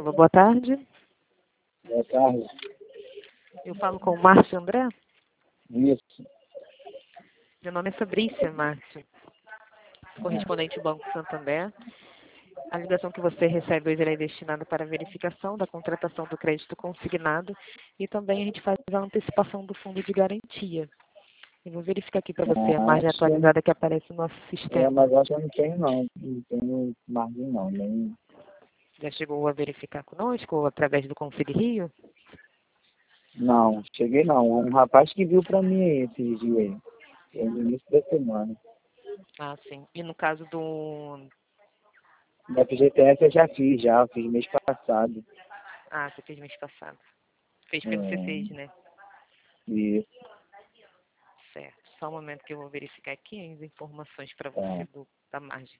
Alô, boa tarde. Boa tarde. Eu falo com o Márcio André. Isso. Meu nome é Fabrícia, Márcio, correspondente do Banco Santander. A ligação que você recebe hoje é destinada para a verificação da contratação do crédito consignado e também a gente faz a antecipação do fundo de garantia. Eu vou verificar aqui para você a margem atualizada que aparece no nosso sistema. Mas acho que eu não tenho, não. Não tenho margem, não. Nem... Já chegou a verificar conosco ou através do Conselho Rio? Não, cheguei não. Um rapaz que viu para mim aí esses dias aí. Foi no início da semana. Ah, sim. E no caso do... Da FGTS eu já fiz mês passado. Ah, você fez mês passado. Fez pelo C6, né? Isso. Certo. Só um momento que eu vou verificar aqui as informações para você da margem.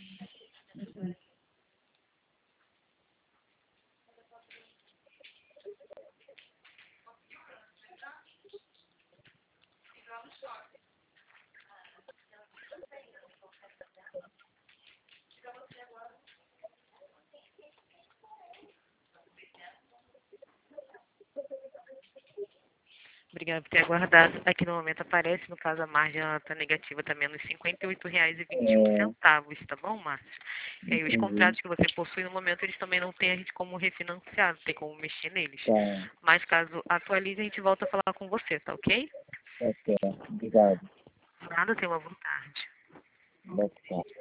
Obrigada por ter aguardado. Aqui no momento aparece, no caso a margem está negativa, está menos R$ 58,21, tá bom, Márcio? E aí os contratos que você possui no momento, eles também não têm a gente como refinanciar, não tem como mexer neles. Mas caso atualize, a gente volta a falar com você, tá ok? Tá certo. Obrigado. Nada, tenha uma boa tarde. Boa tarde.